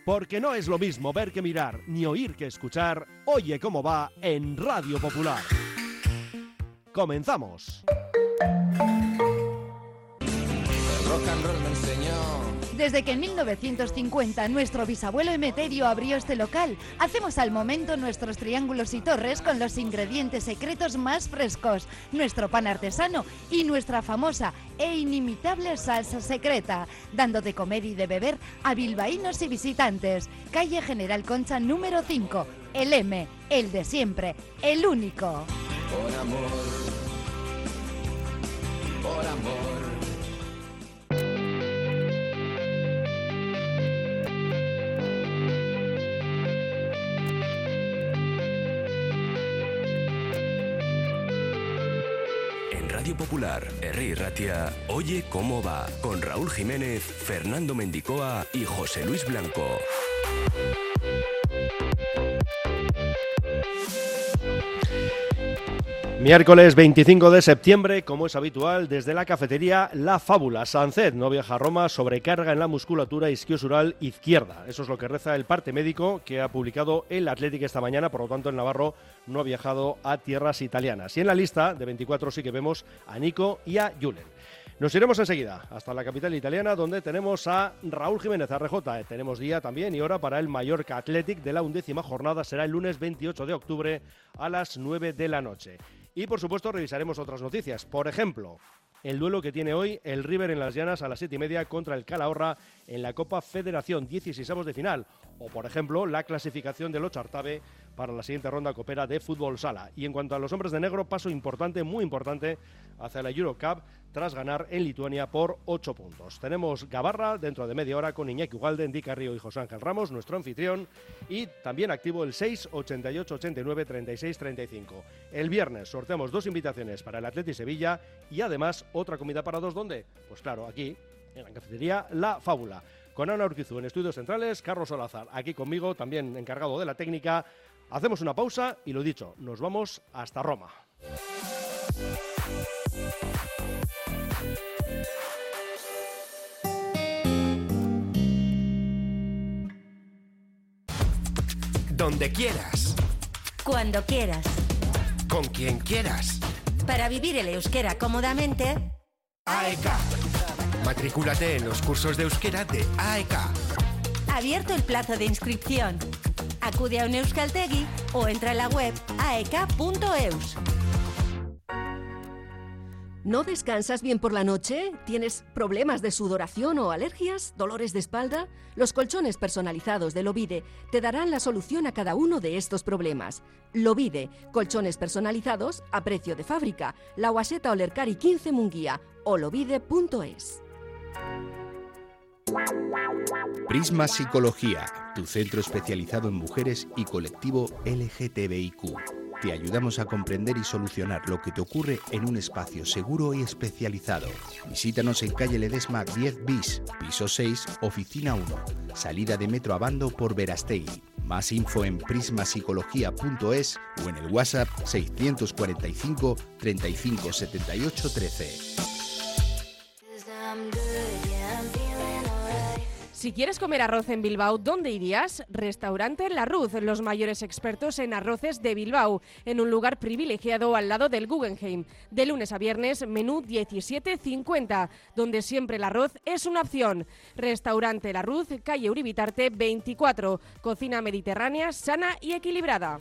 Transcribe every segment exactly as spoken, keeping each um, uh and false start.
Porque no es lo mismo ver que mirar, ni oír que escuchar. Oye cómo va en Radio Popular. ¡Comenzamos! Rock and roll me enseñó. Desde que en mil novecientos cincuenta nuestro bisabuelo Emeterio abrió este local, hacemos al momento nuestros triángulos y torres con los ingredientes secretos más frescos, nuestro pan artesano y nuestra famosa e inimitable salsa secreta, dando de comer y de beber a bilbaínos y visitantes. Calle General Concha número cinco, el M, el de siempre, el único. Por amor, por amor. Radio Popular, Herri Ratia, Oye cómo va, con Raúl Jiménez, Fernando Mendicoa y José Luis Blanco. Miércoles veinticinco de septiembre, como es habitual, desde la cafetería La Fábula. Sánchez no viaja a Roma, sobrecarga en la musculatura isquiosural izquierda. Eso es lo que reza el parte médico que ha publicado el Athletic esta mañana, por lo tanto el navarro no ha viajado a tierras italianas. Y en la lista de veinticuatro sí que vemos a Nico y a Julen. Nos iremos enseguida hasta la capital italiana, donde tenemos a Raúl Jiménez, R J. Tenemos día también y hora para el Mallorca Athletic de la undécima jornada. Será el lunes veintiocho de octubre a las nueve de la noche. Y por supuesto revisaremos otras noticias. Por ejemplo, el duelo que tiene hoy el River en Las Llanas a las siete y media contra el Calahorra en la Copa Federación, dieciseisavos de final. O por ejemplo, la clasificación del Ochartabe para la siguiente ronda copera de fútbol sala. Y en cuanto a los hombres de negro, paso importante, muy importante, hacia la Eurocup tras ganar en Lituania por ocho puntos. Tenemos Gabarra dentro de media hora con Iñaki Ugalde, Endica Río y José Ángel Ramos, nuestro anfitrión, y también activo el seis ochenta y ocho ochenta y nueve treinta y seis treinta y cinco. El viernes sorteamos dos invitaciones para el Atleti Sevilla y además otra comida para dos, ¿dónde? Pues claro, aquí en la cafetería La Fábula. Con Ana Urquizu en estudios centrales, Carlos Solazar aquí conmigo, también encargado de la técnica. Hacemos una pausa y lo dicho, nos vamos hasta Roma. Donde quieras. Cuando quieras. Con quien quieras. Para vivir el euskera cómodamente. A E K. Matrículate en los cursos de euskera de A E K. Abierto el plazo de inscripción. Acude a un euskaltegi o entra en la web a e k punto eus. ¿No descansas bien por la noche? ¿Tienes problemas de sudoración o alergias? ¿Dolores de espalda? Los colchones personalizados de Lovide te darán la solución a cada uno de estos problemas. Lovide, colchones personalizados a precio de fábrica. La Guaseta Olercari quince Munguía o lovide punto es. Prisma Psicología, tu centro especializado en mujeres y colectivo L G T B I Q. Te ayudamos a comprender y solucionar lo que te ocurre en un espacio seguro y especializado. Visítanos en calle Ledesma diez bis, piso seis, oficina uno, salida de Metro Abando por Verastegui. Más info en prisma psicología punto es o en el WhatsApp seiscientos cuarenta y cinco treinta y cinco setenta y ocho trece. Si quieres comer arroz en Bilbao, ¿dónde irías? Restaurante La Ruz, los mayores expertos en arroces de Bilbao, en un lugar privilegiado al lado del Guggenheim. De lunes a viernes, menú diecisiete cincuenta, donde siempre el arroz es una opción. Restaurante La Ruz, calle Uribitarte veinticuatro, cocina mediterránea, sana y equilibrada.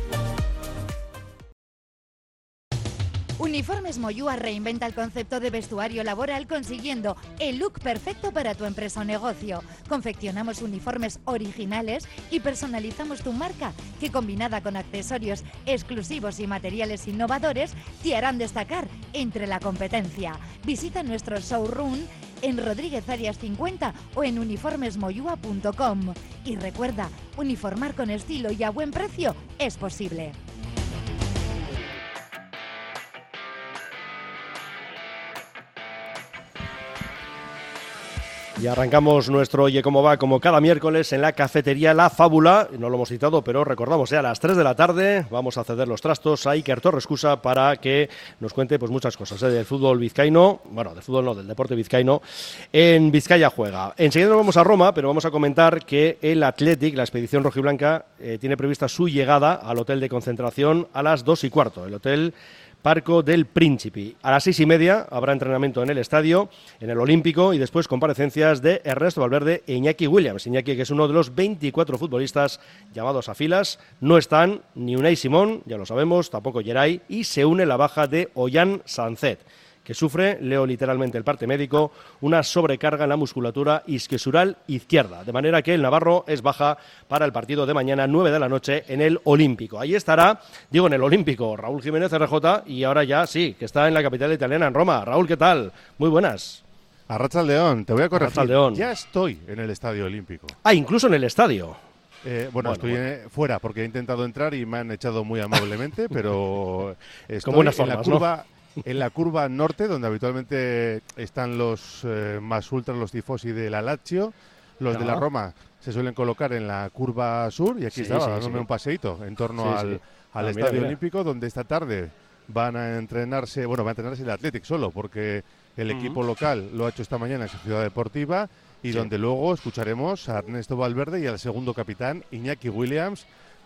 Uniformes Moyúa reinventa el concepto de vestuario laboral consiguiendo el look perfecto para tu empresa o negocio. Confeccionamos uniformes originales y personalizamos tu marca, que combinada con accesorios exclusivos y materiales innovadores te harán destacar entre la competencia. Visita nuestro showroom en Rodríguez Arias cincuenta o en uniformes moyúa punto com. Y recuerda, uniformar con estilo y a buen precio es posible. Y arrancamos nuestro Oye Cómo Va como cada miércoles en la cafetería La Fábula. No lo hemos citado, pero recordamos ya a las tres de la tarde vamos a ceder los trastos a Iker Torrescusa para que nos cuente pues muchas cosas ¿eh? del fútbol vizcaíno, bueno, del fútbol no, del deporte vizcaíno. En Vizcaya juega. Enseguida nos vamos a Roma, pero vamos a comentar que el Athletic, la expedición rojiblanca, eh, tiene prevista su llegada al hotel de concentración a las dos y cuarto. El hotel Parco del Príncipe. A las seis y media habrá entrenamiento en el estadio, en el Olímpico, y después comparecencias de Ernesto Valverde e Iñaki Williams. Iñaki, que es uno de los veinticuatro futbolistas llamados a filas. No están ni Unai Simón, ya lo sabemos, tampoco Geray, y se une la baja de Ollán Sancet, que sufre, leo literalmente el parte médico, una sobrecarga en la musculatura isquiosural izquierda. De manera que el navarro es baja para el partido de mañana, nueve de la noche, en el Olímpico. Ahí estará, digo en el Olímpico, Raúl Jiménez R J, y ahora ya sí, que está en la capital italiana, en Roma. Raúl, ¿qué tal? Muy buenas. Arratsaldeon, te voy a corregir. Arratsaldeon. Ya estoy en el Estadio Olímpico. Ah, incluso en el estadio. Eh, bueno, bueno, estoy bueno. En, fuera porque he intentado entrar y me han echado muy amablemente, pero estoy Como unas en formas, la curva... ¿no? En la curva norte, donde habitualmente están los eh, más ultras, los tifosi de la Lazio, los claro. de la Roma se suelen colocar en la curva sur, y aquí sí, estaba sí, dándome sí. un paseíto en torno sí, al, sí. al ah, Estadio mira, Olímpico, mira. donde esta tarde van a entrenarse, bueno, va a entrenarse el Athletic solo, porque el uh-huh. equipo local lo ha hecho esta mañana en su ciudad deportiva, y sí. donde luego escucharemos a Ernesto Valverde y al segundo capitán, Iñaki Williams,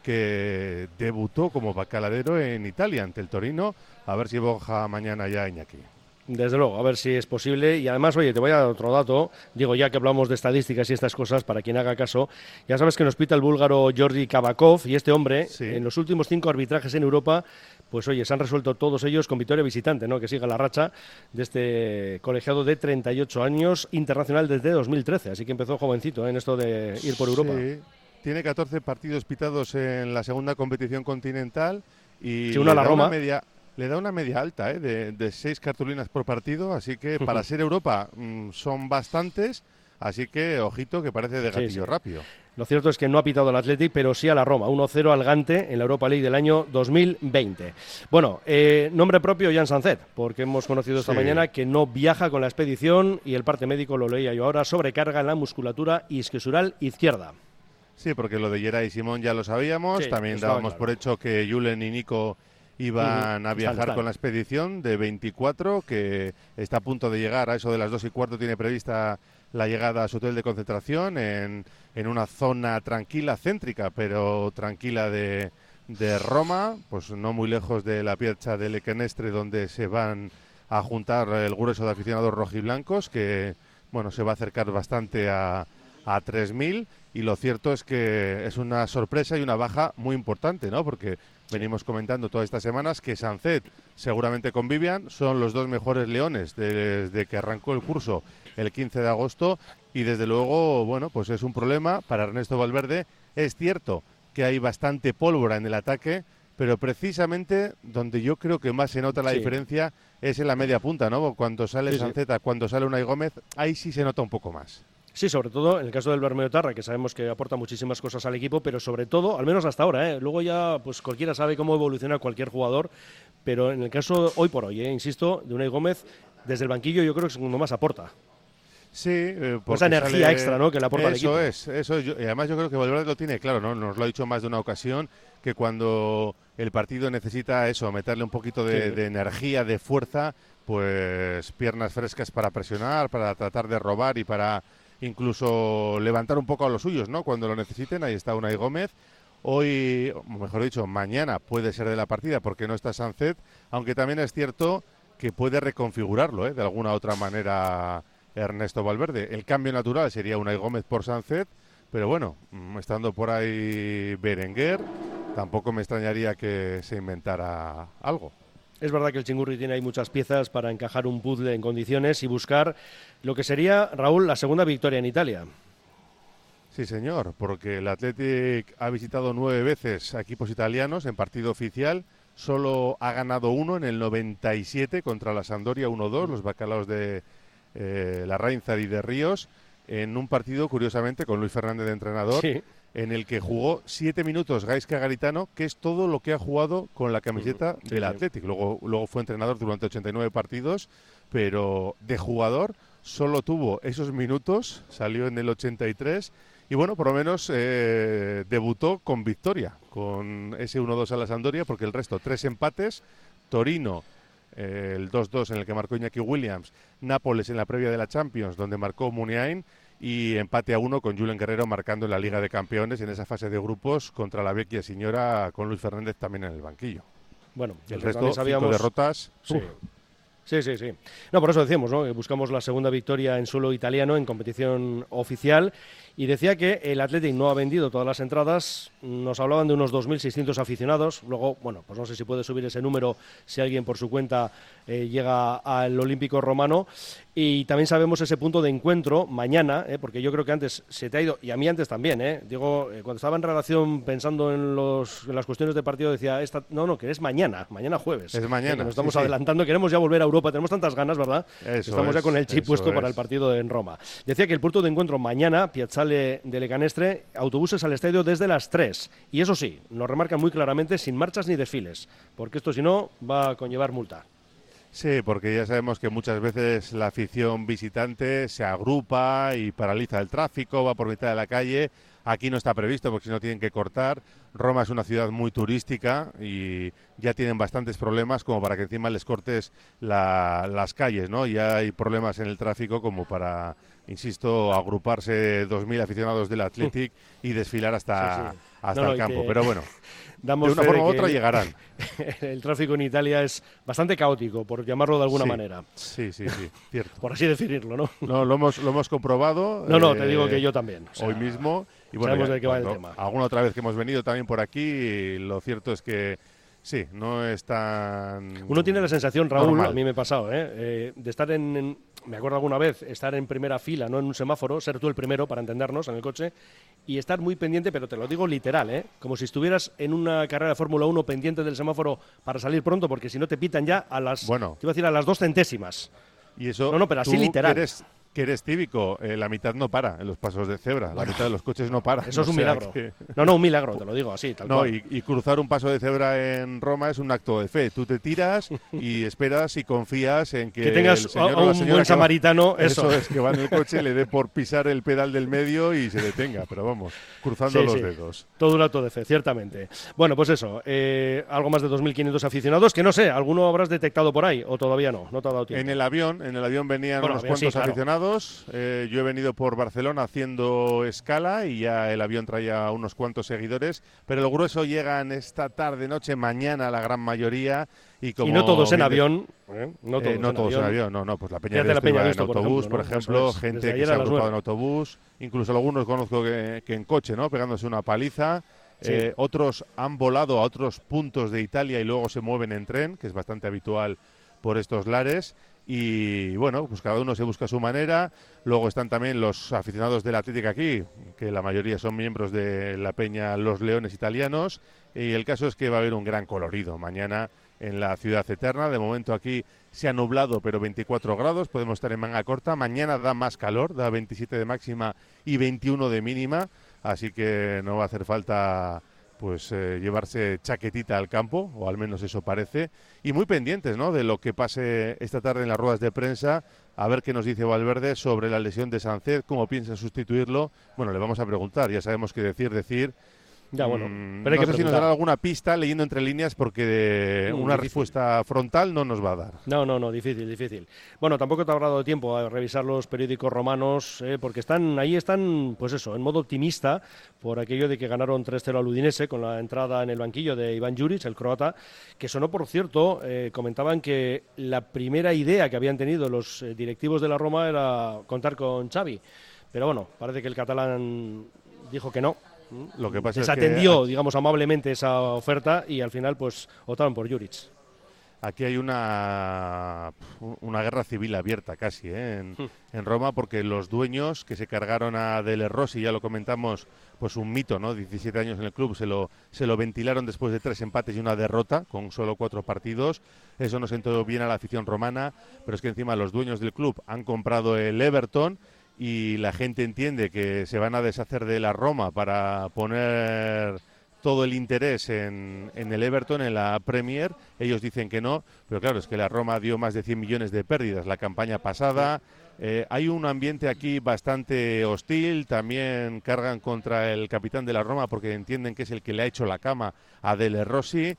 que debutó como bacaladero en Italia ante el Torino. A ver si boja mañana ya Iñaki. Desde luego, a ver si es posible. Y además, oye, te voy a dar otro dato. Digo, ya que hablamos de estadísticas y estas cosas, para quien haga caso, ya sabes que nos pita el búlgaro Georgi Kabakov, y este hombre, sí. en los últimos cinco arbitrajes en Europa, pues oye, se han resuelto todos ellos con victoria visitante, ¿no? Que siga la racha de este colegiado de treinta y ocho años, internacional desde dos mil trece. Así que empezó jovencito ¿eh? en esto de ir por Europa. Sí. Tiene catorce partidos pitados en la segunda competición continental y sí, una le, la da Roma. Una media, le da una media alta ¿eh? de, de seis cartulinas por partido, así que para ser Europa mmm, son bastantes, así que ojito que parece de gatillo sí, sí. rápido. Lo cierto es que no ha pitado el Athletic, pero sí a la Roma, uno cero al Gante en la Europa League del año dos mil veinte. Bueno, eh, nombre propio Ollán Sancet, porque hemos conocido esta sí. mañana que no viaja con la expedición, y el parte médico, lo leía yo ahora, sobrecarga en la musculatura isquiosural izquierda. Sí, porque lo de Geray y Simón ya lo sabíamos, sí, también dábamos claro. por hecho que Julen y Nico iban uh-huh. a viajar están, están. con la expedición de veinticuatro, que está a punto de llegar, a eso de las dos y cuarto tiene prevista la llegada a su hotel de concentración en, en una zona tranquila, céntrica, pero tranquila de, de Roma, pues no muy lejos de la Piazza del Equenestre, donde se van a juntar el grueso de aficionados rojiblancos, que bueno, se va a acercar bastante a, a tres mil. Y lo cierto es que es una sorpresa y una baja muy importante, ¿no? Porque venimos comentando todas estas semanas que Sancet, seguramente con Vivian, son los dos mejores leones desde que arrancó el curso el quince de agosto. Y desde luego, bueno, pues es un problema para Ernesto Valverde. Es cierto que hay bastante pólvora en el ataque, pero precisamente donde yo creo que más se nota la sí. diferencia es en la media punta, ¿no? Cuando sale sí, Sancet, sí. cuando sale Unai Gómez, ahí sí se nota un poco más. Sí, sobre todo en el caso del Bermeo Tarra, que sabemos que aporta muchísimas cosas al equipo, pero sobre todo, al menos hasta ahora, ¿eh? Luego ya pues cualquiera sabe cómo evoluciona cualquier jugador, pero en el caso hoy por hoy, ¿eh? insisto, de Unai Gómez, desde el banquillo yo creo que es cuando más aporta. Sí, eh, por esa energía sale... extra, ¿no? Que le aporta al equipo. Eso es, eso es. Yo, y además yo creo que Valverde lo tiene claro, ¿no? Nos lo ha dicho más de una ocasión, que cuando el partido necesita eso, meterle un poquito de, sí. de energía, de fuerza, pues piernas frescas para presionar, para tratar de robar y para incluso levantar un poco a los suyos, ¿no? Cuando lo necesiten. Ahí está Unai Gómez. Hoy, mejor dicho, mañana puede ser de la partida porque no está Sancet, aunque también es cierto que puede reconfigurarlo, ¿eh? De alguna otra manera Ernesto Valverde. El cambio natural sería Unai Gómez por Sancet, pero bueno, estando por ahí Berenguer, tampoco me extrañaría que se inventara algo. Es verdad que el Chingurri tiene ahí muchas piezas para encajar un puzzle en condiciones y buscar lo que sería, Raúl, la segunda victoria en Italia. Sí, señor, porque el Athletic ha visitado nueve veces a equipos italianos en partido oficial, solo ha ganado uno en el noventa y siete contra la Sampdoria uno dos, los bacalaos de eh, la Reinzar y de Ríos, en un partido, curiosamente, con Luis Fernández de entrenador, sí. en el que jugó siete minutos Gaizka Garitano, que es todo lo que ha jugado con la camiseta sí, del sí. Athletic. Luego, luego fue entrenador durante ochenta y nueve partidos, pero de jugador solo tuvo esos minutos, salió en el ochenta y tres y bueno, por lo menos eh, debutó con victoria, con ese uno dos a la Sampdoria, porque el resto, tres empates, Torino, eh, el dos dos en el que marcó Iñaki Williams, Nápoles en la previa de la Champions, donde marcó Muniain, y empate a uno con Julen Guerrero marcando en la Liga de Campeones en esa fase de grupos contra la Vecchia Signora, con Luis Fernández también en el banquillo. Bueno, el resto, sabíamos... cinco derrotas. Sí. Sí, sí, sí. No, por eso decíamos, ¿no? Que buscamos la segunda victoria en suelo italiano en competición oficial. Y decía que el Athletic no ha vendido todas las entradas. Nos hablaban de unos dos mil seiscientos aficionados. Luego, bueno, pues no sé si puede subir ese número si alguien por su cuenta eh, llega al Olímpico Romano. Y también sabemos ese punto de encuentro mañana, eh, porque yo creo que antes se te ha ido, y a mí antes también, eh, digo, eh, cuando estaba en relación pensando en, los, en las cuestiones de partido, decía, esta, no, no, que es mañana, mañana jueves. Es mañana. Eh, nos estamos sí, adelantando, sí. Queremos ya volver a Europa, tenemos tantas ganas, ¿verdad? Eso estamos es, ya con el chip puesto es. para el partido en Roma. Decía que el punto de encuentro mañana, Piazzale de Lecanestre, autobuses al estadio desde las tres. Y eso sí, nos remarcan muy claramente, sin marchas ni desfiles, porque esto si no va a conllevar multa. Sí, porque ya sabemos que muchas veces la afición visitante se agrupa y paraliza el tráfico, va por mitad de la calle. Aquí no está previsto porque si no tienen que cortar. Roma es una ciudad muy turística y ya tienen bastantes problemas como para que encima les cortes la, las calles, ¿no? Ya hay problemas en el tráfico como para, insisto, agruparse dos mil aficionados del Athletic y desfilar hasta, sí, sí. hasta no, no, el campo. que... Pero bueno, Damos de una forma u otra el, llegarán. El tráfico en Italia es bastante caótico, por llamarlo de alguna sí, manera. Sí, sí, sí, cierto. Por así definirlo, ¿no? No, lo hemos, lo hemos comprobado. No, no, eh, te digo que yo también. O sea, hoy mismo. Y bueno, sabemos ya, de qué va el tema. Alguna otra vez que hemos venido también por aquí, lo cierto es que sí, no es tan... Uno tiene la sensación, Raúl, normal. A mí me ha pasado, ¿eh? Eh, de estar en, en... Me acuerdo alguna vez, estar en primera fila, no en un semáforo, ser tú el primero, para entendernos, en el coche, y estar muy pendiente, pero te lo digo literal, ¿eh? Como si estuvieras en una carrera de Fórmula uno pendiente del semáforo para salir pronto, porque si no te pitan ya a las... Bueno. Te iba a decir a las dos centésimas. Y eso... No, no, pero así literal. Que eres, que eres cívico, eh, la mitad no para en los pasos de cebra, bueno, la mitad de los coches no para. Eso es un o sea milagro. Que... No, no, un milagro, te lo digo así, tal no, cual. Y, y cruzar un paso de cebra en Roma es un acto de fe. Tú te tiras y esperas y confías en que, que tengas el señor a, a o la un buen samaritano, va, eso. eso es, que va en el coche, le dé por pisar el pedal del medio y se detenga, pero vamos, cruzando sí, los sí. dedos. Todo un acto de fe, ciertamente. Bueno, pues eso, eh, algo más de dos mil quinientos aficionados, que no sé, ¿alguno habrás detectado por ahí o todavía no? No te ha dado tiempo. En el avión, en el avión venían bueno, unos avión, cuantos sí, claro. aficionados. Eh, yo he venido por Barcelona haciendo escala y ya el avión traía unos cuantos seguidores, pero el grueso llegan esta tarde, noche, mañana la gran mayoría. Y, como y no todos en bien, avión. ¿eh? No todos, eh, no en, todos avión. en avión, no, no, pues la Peña Fíjate de la Peña en de esto, por autobús, ejemplo, por ¿no? ejemplo, es, gente que se ha agrupado en autobús, incluso algunos conozco que, que en coche, ¿no? Pegándose una paliza. Sí. Eh, otros han volado a otros puntos de Italia y luego se mueven en tren, que es bastante habitual por estos lares. Y bueno, pues cada uno se busca su manera. Luego están también los aficionados del Atlético aquí, que la mayoría son miembros de la Peña Los Leones Italianos. Y el caso es que va a haber un gran colorido mañana en la ciudad eterna. De momento aquí se ha nublado, pero veinticuatro grados, podemos estar en manga corta. Mañana da más calor, da veintisiete de máxima y veintiuno de mínima, así que no va a hacer falta pues eh, llevarse chaquetita al campo, o al menos eso parece, y muy pendientes, ¿no?, de lo que pase esta tarde en las ruedas de prensa, a ver qué nos dice Valverde sobre la lesión de Sánchez, cómo piensa sustituirlo. Bueno, le vamos a preguntar, ya sabemos qué decir, decir... Ya, bueno, mm, pero hay no que sé si nos dará alguna pista leyendo entre líneas, porque de mm, una difícil. respuesta frontal no nos va a dar. No, no, no, difícil, difícil. Bueno, tampoco te habrá dado tiempo a revisar los periódicos romanos, eh, porque están ahí están, pues eso, en modo optimista, por aquello de que ganaron tres cero al Udinese con la entrada en el banquillo de Iván Juric, el croata, que sonó, por cierto, eh, comentaban que la primera idea que habían tenido los eh, directivos de la Roma era contar con Xavi, pero bueno, parece que el catalán dijo que no. Lo que pasa desatendió, es que, digamos, amablemente esa oferta y al final pues optaron por Juric. Aquí hay una, una guerra civil abierta casi ¿eh? en, en Roma, porque los dueños que se cargaron a Dele Rossi, ya lo comentamos, pues un mito, ¿no? diecisiete años en el club, se lo, se lo ventilaron después de tres empates y una derrota con solo cuatro partidos. Eso no sentó bien a la afición romana, pero es que encima los dueños del club han comprado el Everton y la gente entiende que se van a deshacer de la Roma para poner todo el interés en, en el Everton, en la Premier. Ellos dicen que no, pero claro, es que la Roma dio más de cien millones de pérdidas la campaña pasada. Eh, hay un ambiente aquí bastante hostil, también cargan contra el capitán de la Roma porque entienden que es el que le ha hecho la cama a Dele Rossi.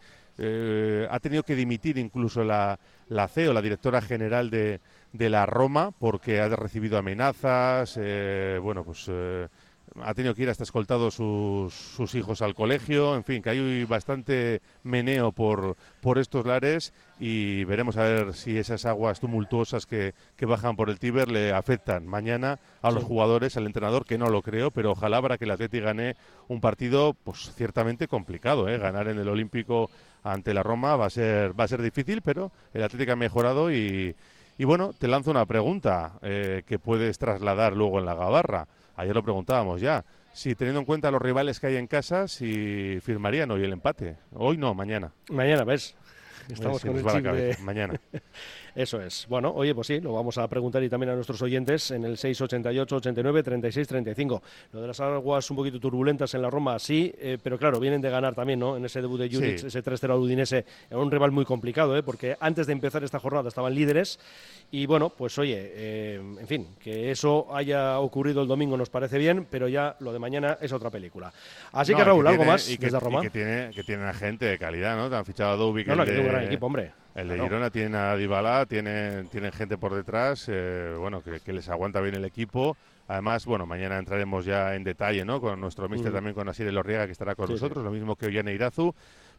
Eh, ha tenido que dimitir incluso la, la C E O, la directora general de, de la Roma, porque ha recibido amenazas, eh, bueno, pues... Eh, ha tenido que ir hasta escoltado sus, sus hijos al colegio, en fin, que hay bastante meneo por, por estos lares y veremos a ver si esas aguas tumultuosas que, que bajan por el Tíber le afectan mañana a los sí. jugadores, al entrenador, que no lo creo, pero ojalá para que el Atleti gane un partido pues ciertamente complicado, ¿eh? Ganar en el Olímpico ante la Roma va a ser, va a ser difícil, pero el Atleti ha mejorado y, y bueno, te lanzo una pregunta eh, que puedes trasladar luego en la gabarra. Ayer lo preguntábamos ya, si teniendo en cuenta los rivales que hay en casa, si firmarían hoy el empate. Hoy no, mañana. Mañana, ¿ves? Estamos sí, con el chip de... mañana. Eso es. Bueno, oye, pues sí, lo vamos a preguntar y también a nuestros oyentes en el seis ochenta y ocho, ochenta y nueve, treinta y seis, treinta y cinco. Lo de las aguas un poquito turbulentas en la Roma, sí, eh, pero claro, vienen de ganar también, ¿no? En ese debut de Juric, sí. ese tres cero al Udinese, era un rival muy complicado, ¿eh? Porque antes de empezar esta jornada estaban líderes y bueno, pues oye, eh, en fin, que eso haya ocurrido el domingo nos parece bien, pero ya lo de mañana es otra película. Así no, que Raúl, que algo tiene, más y que, desde Roma. Y que tiene, que tiene gente de calidad, ¿no? Te han fichado a Dubik. No, no, que de... tiene un gran equipo, hombre. El de claro. Girona tiene a Dybala, tienen, tienen gente por detrás, eh, bueno, que, que les aguanta bien el equipo. Además, bueno, mañana entraremos ya en detalle, ¿no? Con nuestro míster mm. también, con Asier Elorriaga, que estará con sí, nosotros, sí. lo mismo que Ollane Irazu,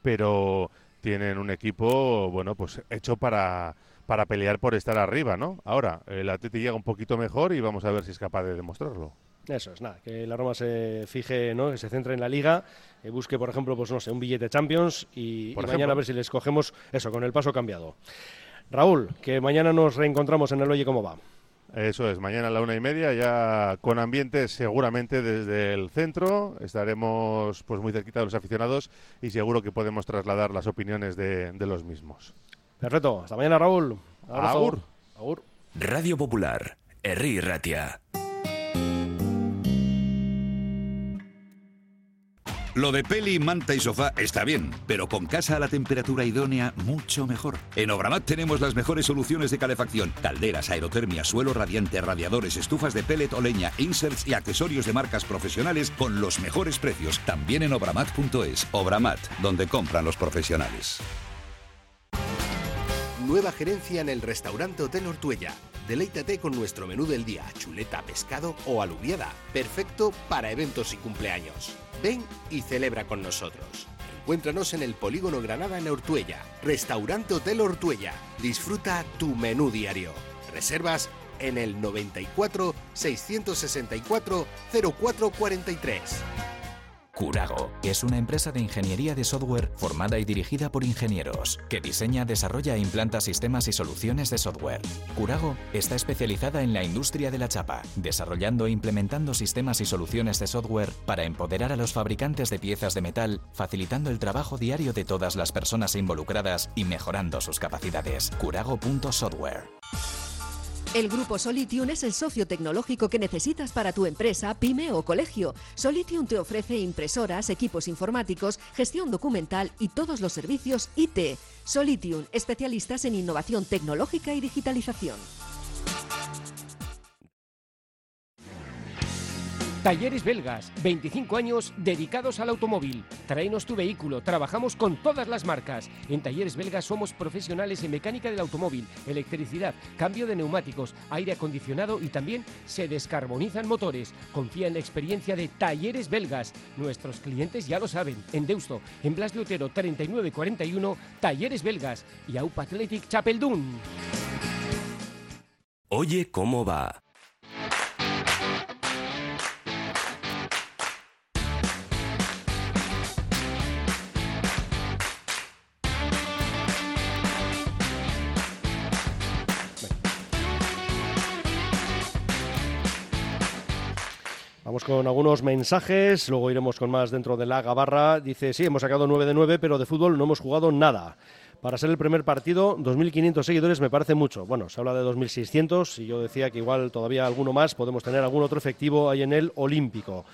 pero tienen un equipo, bueno, pues hecho para, para pelear por estar arriba, ¿no? Ahora, el Atleti llega un poquito mejor y vamos a ver si es capaz de demostrarlo. Eso es, nada, que la Roma se fije, ¿no? Que se centre en la Liga, que busque, por ejemplo, pues no sé, un billete Champions y, y mañana a ver si les cogemos eso, con el paso cambiado. Raúl, que mañana nos reencontramos en el Oye Cómo Va. Eso es, mañana a la una y media, ya con ambiente seguramente desde el centro, estaremos pues muy cerquita de los aficionados y seguro que podemos trasladar las opiniones de, de los mismos. Perfecto, hasta mañana, Raúl. Abrazo. Agur. Agur. Radio Popular, Herri Ratia. Lo de peli, manta y sofá está bien, pero con casa a la temperatura idónea, mucho mejor. En Obramat tenemos las mejores soluciones de calefacción: calderas, aerotermia, suelo radiante, radiadores, estufas de pellet o leña, inserts y accesorios de marcas profesionales con los mejores precios. También en obramat punto es. Obramat, donde compran los profesionales. Nueva gerencia en el restaurante Hotel Ortuella. Deleítate con nuestro menú del día, chuleta, pescado o alubiada. Perfecto para eventos y cumpleaños. Ven y celebra con nosotros. Encuéntranos en el Polígono Granada en Ortuella. Restaurante Hotel Ortuella. Disfruta tu menú diario. Reservas en el noventa y cuatro, seiscientos sesenta y cuatro, cero cuatro cuarenta y tres. Curago es una empresa de ingeniería de software formada y dirigida por ingenieros, que diseña, desarrolla e implanta sistemas y soluciones de software. Curago está especializada en la industria de la chapa, desarrollando e implementando sistemas y soluciones de software para empoderar a los fabricantes de piezas de metal, facilitando el trabajo diario de todas las personas involucradas y mejorando sus capacidades. Curago punto software. El Grupo Solitium es el socio tecnológico que necesitas para tu empresa, pyme o colegio. Solitium te ofrece impresoras, equipos informáticos, gestión documental y todos los servicios I T. Solitium, especialistas en innovación tecnológica y digitalización. Talleres Belgas, veinticinco años dedicados al automóvil. Tráenos tu vehículo, trabajamos con todas las marcas. En Talleres Belgas somos profesionales en mecánica del automóvil, electricidad, cambio de neumáticos, aire acondicionado y también se descarbonizan motores. Confía en la experiencia de Talleres Belgas. Nuestros clientes ya lo saben. En Deusto, en Blas de Otero treinta y nueve cuarenta y uno, Talleres Belgas y Aupa Athletic Chapeldún. Oye Cómo Va. Vamos con algunos mensajes, luego iremos con más dentro de la gabarra. Dice, sí, hemos sacado nueve de nueve, pero de fútbol no hemos jugado nada. Para ser el primer partido, dos mil quinientos seguidores me parece mucho. Bueno, se habla de dos mil seiscientos y yo decía que igual todavía alguno más, podemos tener algún otro efectivo ahí en el Olímpico.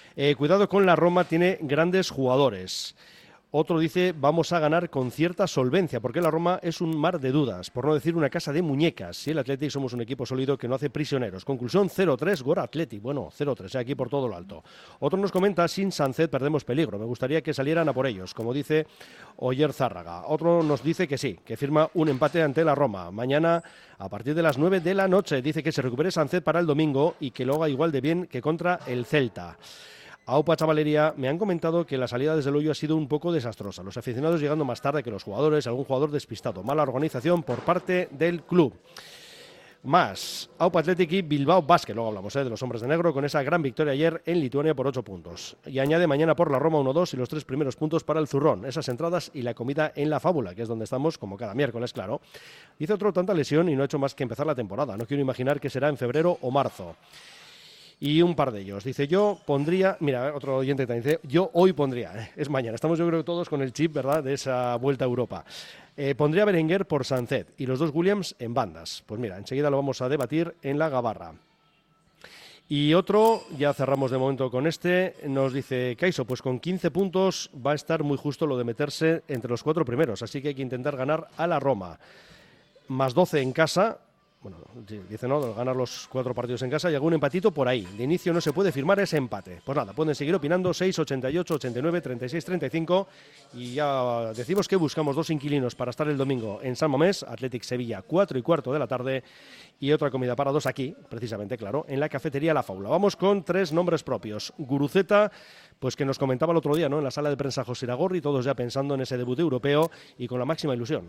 Eh, cuidado con la Roma, tiene grandes jugadores. Otro dice, vamos a ganar con cierta solvencia, porque la Roma es un mar de dudas, por no decir una casa de muñecas. Y el Athletic somos un equipo sólido que no hace prisioneros. Conclusión, cero tres, Gora Athletic. Bueno, cero tres, aquí por todo lo alto. Otro nos comenta, sin Sánchez perdemos peligro. Me gustaría que salieran a por ellos, como dice Oyer Zárraga. Otro nos dice que sí, que firma un empate ante la Roma. Mañana, a partir de las nueve de la noche, dice que se recupere Sánchez para el domingo y que lo haga igual de bien que contra el Celta. Aupa Chavalería, me han comentado que la salida desde el hoyo ha sido un poco desastrosa. Los aficionados llegando más tarde que los jugadores, algún jugador despistado. Mala organización por parte del club. Más, Aupa Athletic y Bilbao Basket, luego hablamos ¿eh? de los hombres de negro, con esa gran victoria ayer en Lituania por ocho puntos. Y añade mañana por la Roma uno dos y los tres primeros puntos para el Zurrón. Esas entradas y la comida en la Fábula, que es donde estamos como cada miércoles, claro. Dice otro, tanta lesión y no ha hecho más que empezar la temporada. No quiero imaginar que será en febrero o marzo. Y un par de ellos. Dice, yo pondría... Mira, otro oyente también dice, yo hoy pondría, ¿eh? Es mañana. Estamos yo creo todos con el chip, ¿verdad?, de esa vuelta a Europa. Eh, pondría a Berenguer por Sánchez y los dos Williams en bandas. Pues mira, enseguida lo vamos a debatir en la Gabarra. Y otro, ya cerramos de momento con este, nos dice, Caiso, pues con quince puntos va a estar muy justo lo de meterse entre los cuatro primeros. Así que hay que intentar ganar a la Roma. Más doce en casa... Bueno, dice no, ganar los cuatro partidos en casa y algún empatito por ahí. De inicio no se puede firmar ese empate. Pues nada, pueden seguir opinando, seis, ochenta y ocho, ochenta y nueve, treinta y seis, treinta y cinco. Y ya decimos que buscamos dos inquilinos para estar el domingo en San Mamés, Athletic Sevilla, cuatro y cuarto de la tarde. Y otra comida para dos aquí, precisamente, claro, en la cafetería La Fábula. Vamos con tres nombres propios. Guruceta, pues que nos comentaba el otro día, ¿no?, en la sala de prensa José Iragorri, todos ya pensando en ese debut europeo y con la máxima ilusión.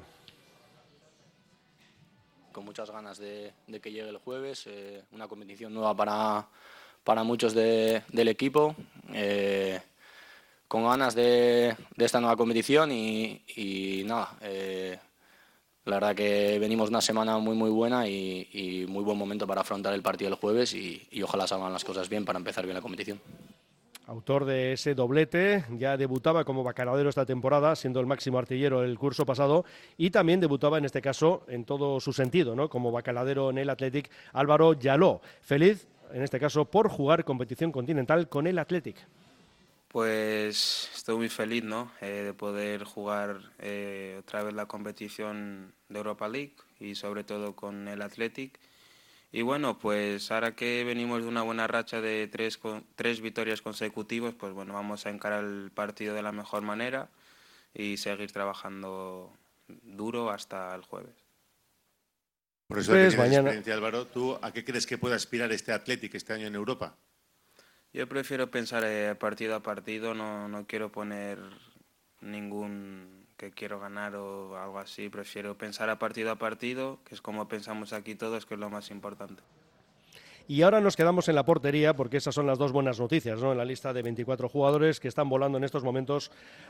Con muchas ganas de, de que llegue el jueves, eh, una competición nueva para, para muchos de, del equipo, eh, con ganas de, de esta nueva competición y, y nada, eh, la verdad que venimos una semana muy muy buena y, y muy buen momento para afrontar el partido del jueves y, y ojalá salgan las cosas bien para empezar bien la competición. Autor de ese doblete, ya debutaba como bacaladero esta temporada, siendo el máximo artillero el curso pasado, y también debutaba en este caso en todo su sentido, ¿no?, como bacaladero en el Athletic, Álvaro Yaló. Feliz, en este caso, por jugar competición continental con el Athletic. Pues estoy muy feliz, ¿no?, eh, de poder jugar eh, otra vez la competición de Europa League y sobre todo con el Athletic. Y bueno, pues ahora que venimos de una buena racha de tres, tres victorias consecutivas, pues bueno, vamos a encarar el partido de la mejor manera y seguir trabajando duro hasta el jueves. Por eso pues, tienes mañana... experiencia, Álvaro. ¿Tú a qué crees que puede aspirar este Athletic este año en Europa? Yo prefiero pensar eh, partido a partido, no, no quiero poner ningún... que quiero ganar o algo así, prefiero pensar a partido a partido, que es como pensamos aquí todos, que es lo más importante. Y ahora nos quedamos en la portería porque esas son las dos buenas noticias, ¿no?, en la lista de veinticuatro jugadores que están volando en estos momentos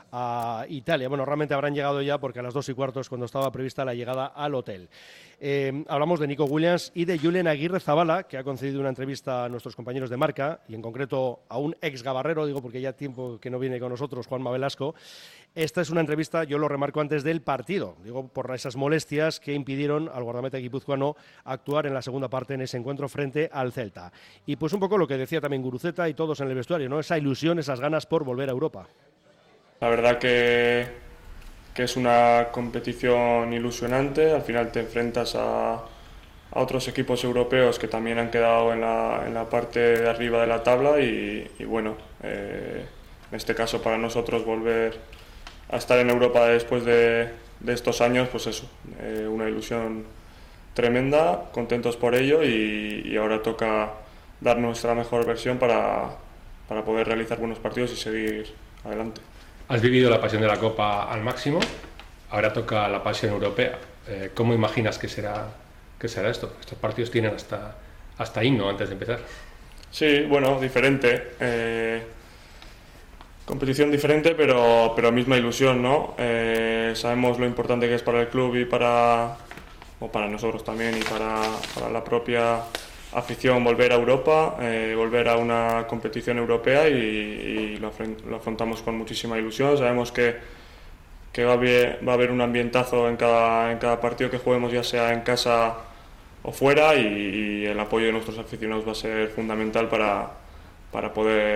a Italia. Bueno, realmente habrán llegado ya porque a las dos y cuarto es cuando estaba prevista la llegada al hotel. Eh, hablamos de Nico Williams y de Julen Aguirre Zabala, que ha concedido una entrevista a nuestros compañeros de Marca y en concreto a un ex gabarrero, digo porque ya tiempo que no viene con nosotros, Juanma Velasco. Esta es una entrevista, yo lo remarco antes del partido, digo por esas molestias que impidieron al guardameta guipuzcoano actuar en la segunda parte en ese encuentro frente al Celta. Y pues un poco lo que decía también Guruceta y todos en el vestuario, ¿no?, esa ilusión, esas ganas por volver a Europa. La verdad que, que es una competición ilusionante, al final te enfrentas a, a otros equipos europeos que también han quedado en la, en la parte de arriba de la tabla y, y bueno, eh, en este caso para nosotros volver a estar en Europa después de, de estos años, pues eso, eh, una ilusión tremenda, contentos por ello y, y ahora toca dar nuestra mejor versión para, para poder realizar buenos partidos y seguir adelante. Has vivido la pasión de la Copa al máximo, ahora toca la pasión europea. Eh, ¿Cómo imaginas que será, que será esto? Estos partidos tienen hasta, hasta himno antes de empezar. Sí, bueno, diferente. Eh, competición diferente, pero, pero misma ilusión, ¿no? Eh, sabemos lo importante que es para el club y para, o para nosotros también y para, para la propia afición volver a Europa, eh, volver a una competición europea y, y lo, lo afrontamos con muchísima ilusión. Sabemos que, que va, a haber, va a haber un ambientazo en cada, en cada partido que juguemos, ya sea en casa o fuera, y, y el apoyo de nuestros aficionados va a ser fundamental para, para poder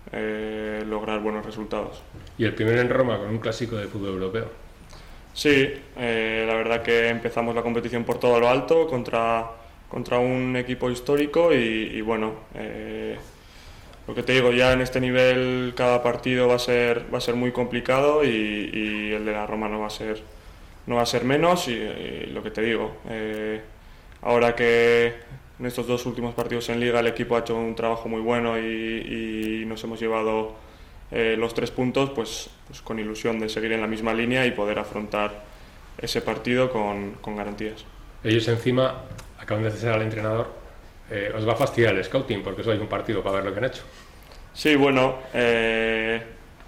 eh, lograr buenos resultados. Y el primero en Roma con un clásico de fútbol europeo. Sí, eh, la verdad que empezamos la competición por todo lo alto contra, contra un equipo histórico y, y bueno, eh, lo que te digo, ya en este nivel cada partido va a ser, va a ser muy complicado y, y el de la Roma no va a ser, no va a ser menos y, y lo que te digo, eh, ahora que en estos dos últimos partidos en Liga el equipo ha hecho un trabajo muy bueno y, y nos hemos llevado Eh, los tres puntos, pues, pues con ilusión de seguir en la misma línea y poder afrontar ese partido con, con garantías. Ellos encima acaban de cesar al entrenador, eh, os va a fastidiar el scouting porque os vais un partido para ver lo que han hecho. Sí, bueno, eh,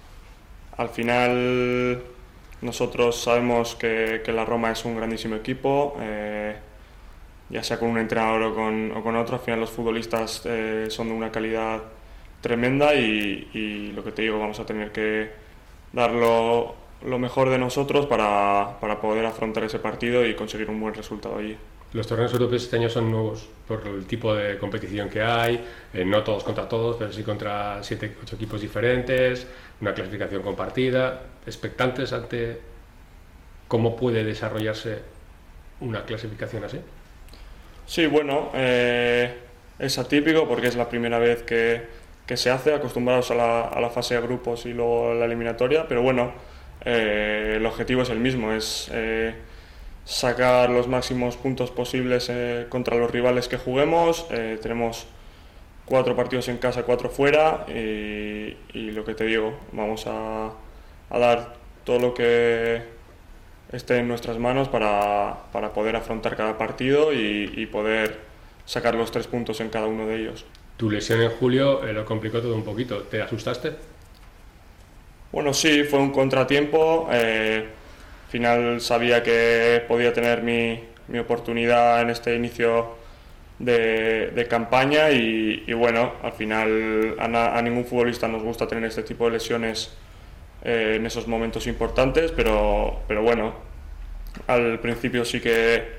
al final nosotros sabemos que, que la Roma es un grandísimo equipo, eh, ya sea con un entrenador o con, o con otro, al final los futbolistas eh, son de una calidad tremenda y, y lo que te digo, vamos a tener que dar lo, lo mejor de nosotros para, para poder afrontar ese partido y conseguir un buen resultado allí. Los torneos europeos este año son nuevos por el tipo de competición que hay, eh, no todos contra todos, pero sí contra siete, ocho equipos diferentes, una clasificación compartida, expectantes ante cómo puede desarrollarse una clasificación así. Sí, bueno, eh, es atípico porque es la primera vez que que se hace, acostumbrados a la, a la fase de grupos y luego a la eliminatoria, pero bueno, eh, el objetivo es el mismo, es eh, sacar los máximos puntos posibles eh, contra los rivales que juguemos. Eh, tenemos cuatro partidos en casa, cuatro fuera y, y lo que te digo, vamos a, a dar todo lo que esté en nuestras manos para, para poder afrontar cada partido y, y poder sacar los tres puntos en cada uno de ellos. Tu lesión en julio eh, lo complicó todo un poquito. ¿Te asustaste? Bueno, sí, fue un contratiempo. Eh, al final sabía que podía tener mi, mi oportunidad en este inicio de, de campaña y, y bueno, al final a, na, a ningún futbolista nos gusta tener este tipo de lesiones eh, en esos momentos importantes, pero, pero bueno, al principio sí que,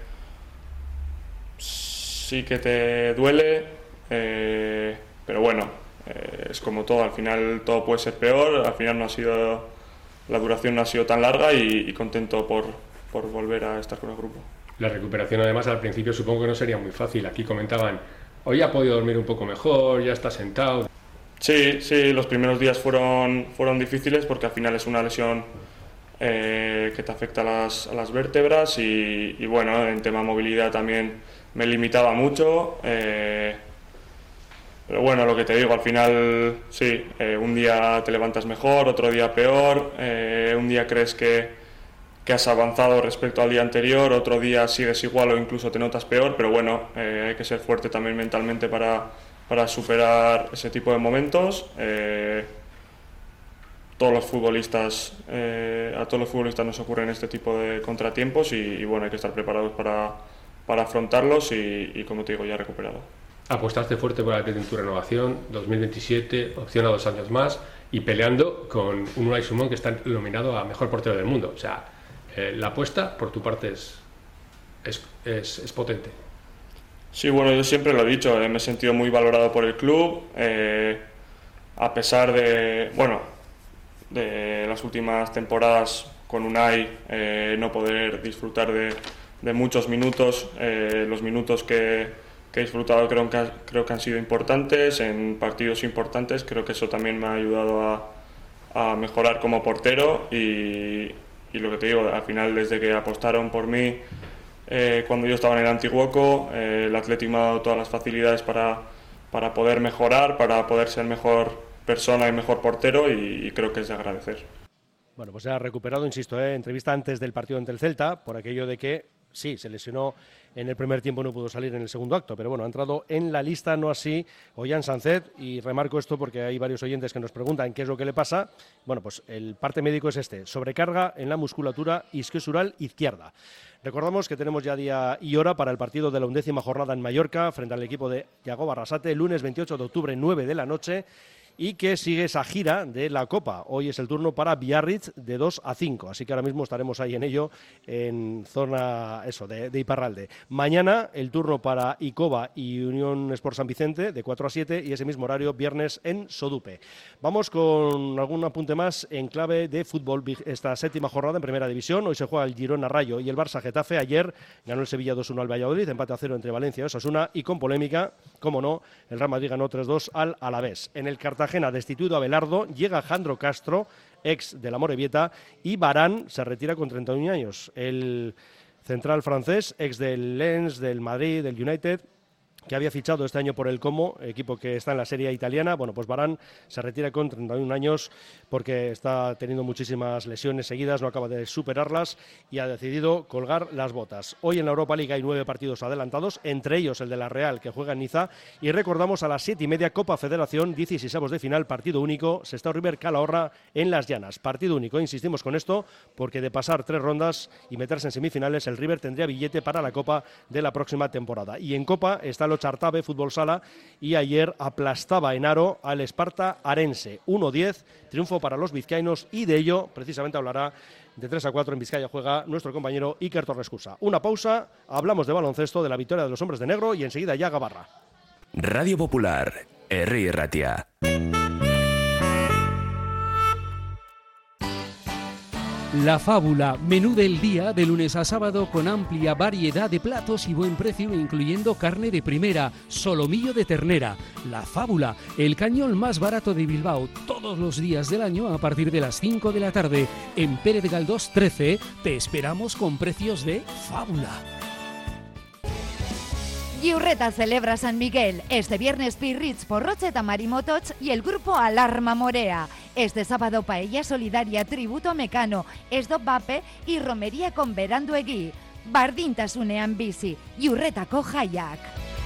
sí que te duele. Eh, pero bueno, eh, es como todo, al final todo puede ser peor, al final no ha sido, la duración no ha sido tan larga y, y contento por, por volver a estar con el grupo. La recuperación además al principio supongo que no sería muy fácil, aquí comentaban, hoy ha podido dormir un poco mejor, ya está sentado. Sí, sí, los primeros días fueron, fueron difíciles porque al final es una lesión eh, que te afecta a las, a las vértebras y, y bueno, en tema movilidad también me limitaba mucho. Eh, Pero bueno, lo que te digo, al final sí, eh, un día te levantas mejor, otro día peor, eh, un día crees que, que has avanzado respecto al día anterior, otro día sigues igual o incluso te notas peor, pero bueno, eh, hay que ser fuerte también mentalmente para, para superar ese tipo de momentos. Eh, todos los futbolistas, eh, a todos los futbolistas nos ocurren este tipo de contratiempos y, y bueno, hay que estar preparados para, para afrontarlos y, y como te digo, ya recuperado. Apostaste fuerte por el Athletic en tu renovación, dos mil veintisiete, opción a dos años más y peleando con un Unai Simón que está nominado a mejor portero del mundo. O sea, eh, la apuesta por tu parte es, es, es, es potente. Sí, bueno, yo siempre lo he dicho, eh, me he sentido muy valorado por el club, eh, a pesar de, bueno, de las últimas temporadas con Unai eh, no poder disfrutar de, de muchos minutos, eh, los minutos que que he disfrutado creo que, creo que han sido importantes, en partidos importantes, creo que eso también me ha ayudado a, a mejorar como portero y, y lo que te digo, al final desde que apostaron por mí eh, cuando yo estaba en el Antiguoco, eh, el Athletic me ha dado todas las facilidades para, para poder mejorar, para poder ser mejor persona y mejor portero y, y creo que es de agradecer. Bueno, pues se ha recuperado, insisto, ¿eh? entrevista antes del partido ante el Celta, por aquello de que sí, se lesionó en el primer tiempo, no pudo salir en el segundo acto, pero bueno, ha entrado en la lista, no así Ollán Sánchez, y remarco esto porque hay varios oyentes que nos preguntan qué es lo que le pasa. Bueno, pues el parte médico es este, sobrecarga en la musculatura isquiosural izquierda. Recordamos que tenemos ya día y hora para el partido de la undécima jornada en Mallorca, frente al equipo de Yago Barrasate, el lunes veintiocho de octubre, nueve de la noche, y que sigue esa gira de la Copa. Hoy es el turno para Biarritz de dos a cinco, así que ahora mismo estaremos ahí en ello, en zona eso de, de Iparralde. Mañana el turno para Icova y Unión Sport San Vicente de cuatro a siete y ese mismo horario viernes en Sodupe. Vamos con algún apunte más en clave de fútbol. Esta séptima jornada en Primera División, hoy se juega el Girona Rayo y el Barça Getafe. Ayer ganó el Sevilla dos uno al Valladolid, empate a cero entre Valencia y Osasuna, y con polémica, como no, el Real Madrid ganó tres dos al Alavés. En el Cartagena, destituido a Belardo, llega Jandro Castro, ex de la Morevieta, y Varane se retira con treinta y un años. El central francés, ex del Lens, del Madrid, del United, que había fichado este año por el Como, equipo que está en la Serie italiana. Bueno, pues Varane se retira con treinta y un años porque está teniendo muchísimas lesiones seguidas, no acaba de superarlas y ha decidido colgar las botas. Hoy en la Europa League hay nueve partidos adelantados, entre ellos el de la Real, que juega en Niza, y recordamos a las siete y media Copa Federación, dieciseisavos de final, partido único, Sestao River Calahorra en Las Llanas. Partido único, insistimos con esto, porque de pasar tres rondas y meterse en semifinales, el River tendría billete para la Copa de la próxima temporada. Y en Copa está el Chartave Fútbol Sala y ayer aplastaba en Aro al Esparta Arense. uno diez, triunfo para los vizcaínos, y de ello precisamente hablará de tres a cuatro en Vizcaya juega nuestro compañero Iker Torrescusa. Una pausa, hablamos de baloncesto, de la victoria de los hombres de negro y enseguida ya Gabarra. Radio Popular, Herri Ratia. La Fábula, menú del día de lunes a sábado con amplia variedad de platos y buen precio, incluyendo carne de primera, solomillo de ternera. La Fábula, el cañón más barato de Bilbao, todos los días del año a partir de las cinco de la tarde. En Pérez Galdós trece te esperamos con precios de Fábula. Iurreta celebra San Miguel. Este viernes Pirritz, Porroche, Tamarimotoch y el grupo Alarma Morea. Este sábado paella solidaria, tributo Mecano, Esdo Bape y romería con Beranduegui. Bardintasunean bizi, Iurretako jaiak.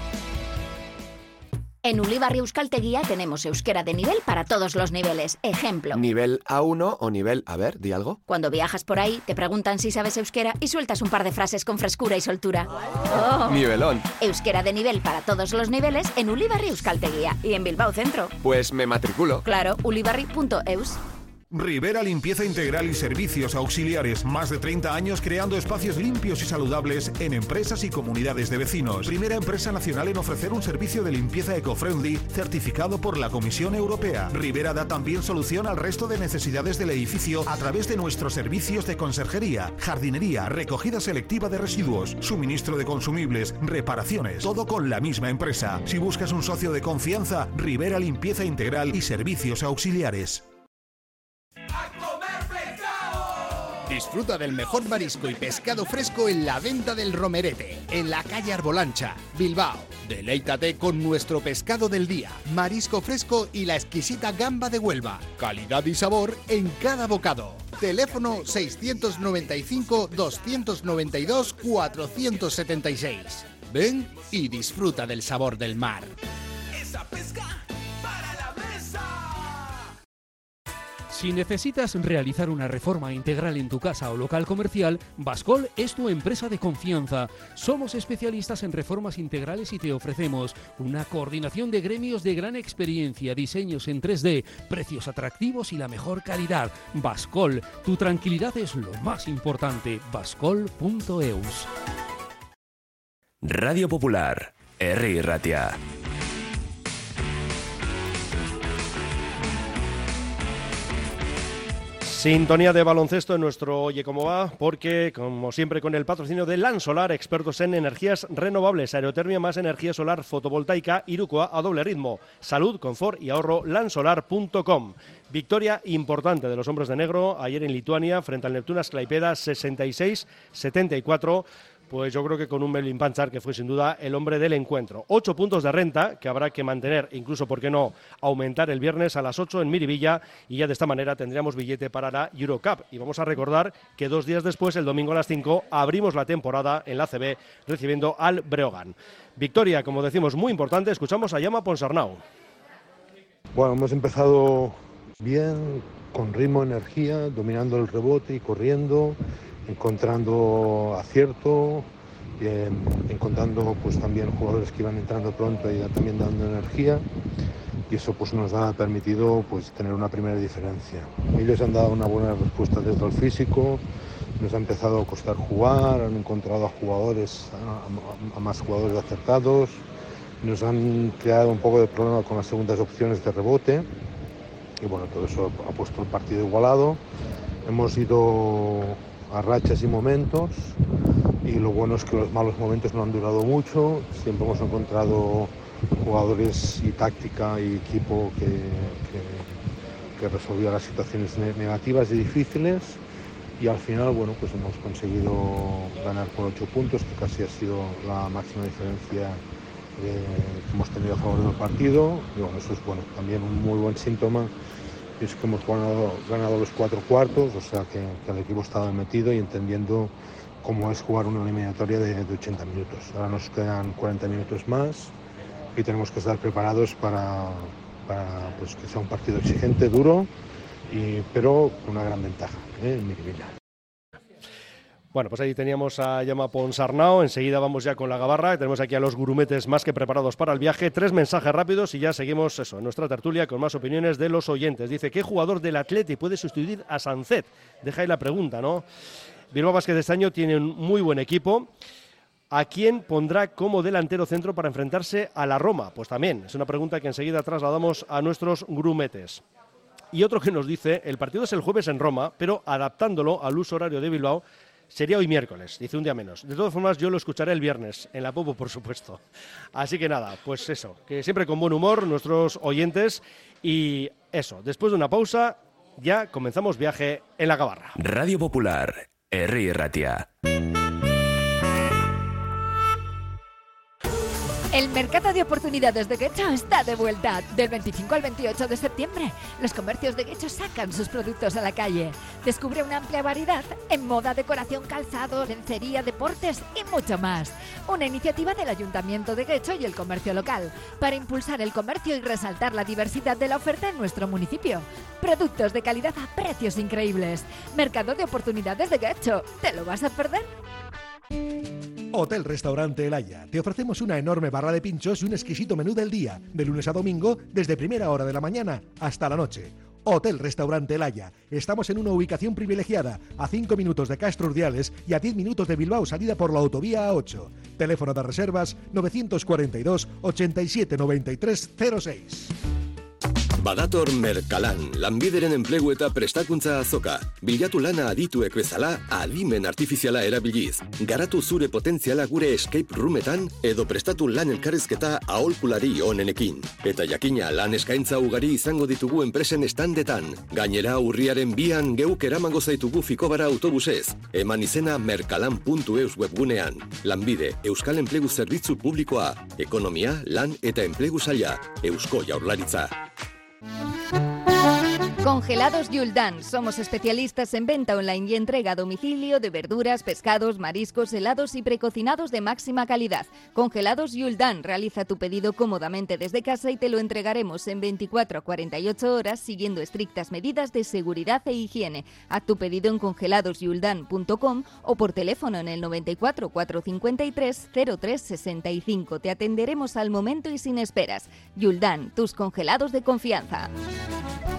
En Ulibarri Euskalteguía tenemos euskera de nivel para todos los niveles. Ejemplo. ¿Nivel A uno o nivel... A ver, di algo? Cuando viajas por ahí, te preguntan si sabes euskera y sueltas un par de frases con frescura y soltura. Oh. Nivelón. Euskera de nivel para todos los niveles en Ulibarri Euskalteguía y en Bilbao Centro. Pues me matriculo. Claro, ulibarri punto eus. Rivera Limpieza Integral y Servicios Auxiliares. Más de treinta años creando espacios limpios y saludables en empresas y comunidades de vecinos. Primera empresa nacional en ofrecer un servicio de limpieza eco-friendly certificado por la Comisión Europea. Rivera da también solución al resto de necesidades del edificio a través de nuestros servicios de conserjería, jardinería, recogida selectiva de residuos, suministro de consumibles, reparaciones. Todo con la misma empresa. Si buscas un socio de confianza, Rivera Limpieza Integral y Servicios Auxiliares. Disfruta del mejor marisco y pescado fresco en la Venta del Romerete, en la calle Arbolancha, Bilbao. Deleítate con nuestro pescado del día, marisco fresco y la exquisita gamba de Huelva. Calidad y sabor en cada bocado. Teléfono seiscientos noventa y cinco, doscientos noventa y dos, cuatrocientos setenta y seis. Ven y disfruta del sabor del mar. Esa pesca para la mesa. Si necesitas realizar una reforma integral en tu casa o local comercial, Bascol es tu empresa de confianza. Somos especialistas en reformas integrales y te ofrecemos una coordinación de gremios de gran experiencia, diseños en tres D, precios atractivos y la mejor calidad. Bascol, tu tranquilidad es lo más importante. bascol punto eus. Radio Popular, Herri Ratia. Sintonía de baloncesto en nuestro Oye Cómo Va, porque, como siempre, con el patrocinio de LAN Solar, expertos en energías renovables, aerotermia más energía solar fotovoltaica, Irukoa a doble ritmo, salud, confort y ahorro, lansolar punto com. Victoria importante de los hombres de negro ayer en Lituania frente al Neptunas Klaipėda, sesenta y seis setenta y cuatro. Pues yo creo que con un Melvin Panchar, que fue sin duda el hombre del encuentro. Ocho puntos de renta que habrá que mantener, incluso, ¿por qué no?, aumentar el viernes a las ocho en Miribilla, y ya de esta manera tendríamos billete para la Eurocup. Y vamos a recordar que dos días después, el domingo a las cinco, abrimos la temporada en la A C B recibiendo al Breogán. Victoria, como decimos, muy importante. Escuchamos a Jaume Ponsarnau. Bueno, hemos empezado bien, con ritmo, energía, dominando el rebote y corriendo, encontrando acierto, eh, encontrando pues también jugadores que iban entrando pronto y también dando energía, y eso pues nos ha permitido pues tener una primera diferencia. Ellos han dado una buena respuesta desde el físico, nos ha empezado a costar jugar, han encontrado a jugadores, a, a más jugadores acertados, nos han creado un poco de problema con las segundas opciones de rebote y bueno, todo eso ha puesto el partido igualado. Hemos ido a rachas y momentos y lo bueno es que los malos momentos no han durado mucho, siempre hemos encontrado jugadores y táctica y equipo que, que, que resolvía las situaciones negativas y difíciles y al final bueno pues hemos conseguido ganar por ocho puntos, que casi ha sido la máxima diferencia eh, que hemos tenido a favor del partido y bueno, eso es bueno, también un muy buen síntoma, es que hemos ganado, ganado los cuatro cuartos, o sea que, que el equipo estaba metido y entendiendo cómo es jugar una eliminatoria de, de ochenta minutos. Ahora nos quedan cuarenta minutos más y tenemos que estar preparados para, para pues, que sea un partido exigente, duro, y, pero con una gran ventaja ¿eh? en Miribilla. Bueno, pues ahí teníamos a Jaume Ponsarnau, enseguida vamos ya con la gabarra, tenemos aquí a los grumetes más que preparados para el viaje, tres mensajes rápidos y ya seguimos eso, en nuestra tertulia con más opiniones de los oyentes. Dice, ¿qué jugador del Atleti puede sustituir a Sancet? Deja ahí la pregunta, ¿no? Bilbao Basket de este año tiene un muy buen equipo. ¿A quién pondrá como delantero centro para enfrentarse a la Roma? Pues también, es una pregunta que enseguida trasladamos a nuestros grumetes. Y otro que nos dice, el partido es el jueves en Roma, pero adaptándolo al uso horario de Bilbao, sería hoy miércoles, dice un día menos. De todas formas, yo lo escucharé el viernes, en la Popo, por supuesto. Así que nada, pues eso, que siempre con buen humor nuestros oyentes. Y eso, después de una pausa, ya comenzamos viaje en la gabarra. Radio Popular, Herri Ratia. El mercado de oportunidades de Getxo está de vuelta. Del veinticinco al veintiocho de septiembre, los comercios de Getxo sacan sus productos a la calle. Descubre una amplia variedad en moda, decoración, calzado, lencería, deportes y mucho más. Una iniciativa del Ayuntamiento de Getxo y el comercio local para impulsar el comercio y resaltar la diversidad de la oferta en nuestro municipio. Productos de calidad a precios increíbles. Mercado de oportunidades de Getxo. ¿Te lo vas a perder? Hotel Restaurante El Haya. Te ofrecemos una enorme barra de pinchos y un exquisito menú del día, de lunes a domingo, desde primera hora de la mañana hasta la noche. Hotel Restaurante El Haya. Estamos en una ubicación privilegiada, a cinco minutos de Castro Urdiales y a diez minutos de Bilbao, salida por la autovía A ocho. Teléfono de reservas novecientos cuarenta y dos, ochenta y siete, noventa y tres, cero seis. Badator Merkalan, lanbideren enplegu eta prestakuntza azoka. Bilatu lana adituek bezala, adimen artifiziala erabiliz. Garatu zure potentziala gure escape roometan, edo prestatu lan elkarrizketa aholkulari onenekin. Eta jakina lan eskaintza ugari izango ditugu enpresen estandetan. Gainera urriaren bian geuk eramango zaitugu Fikobara autobusez. Eman izena merkalan puntu eus webgunean. Lanbide, Euskal Enplegu Zerbitzu Publikoa. Ekonomia, lan eta enplegu saila. Eusko Jaurlaritza. Congelados Yuldan. Somos especialistas en venta online y entrega a domicilio de verduras, pescados, mariscos, helados y precocinados de máxima calidad. Congelados Yuldan. Realiza tu pedido cómodamente desde casa y te lo entregaremos en veinticuatro a cuarenta y ocho horas siguiendo estrictas medidas de seguridad e higiene. Haz tu pedido en congelados yuldan punto com o por teléfono en el noventa y cuatro, cuatrocientos cincuenta y tres, cero tres sesenta y cinco. Te atenderemos al momento y sin esperas. Yuldan, tus congelados de confianza.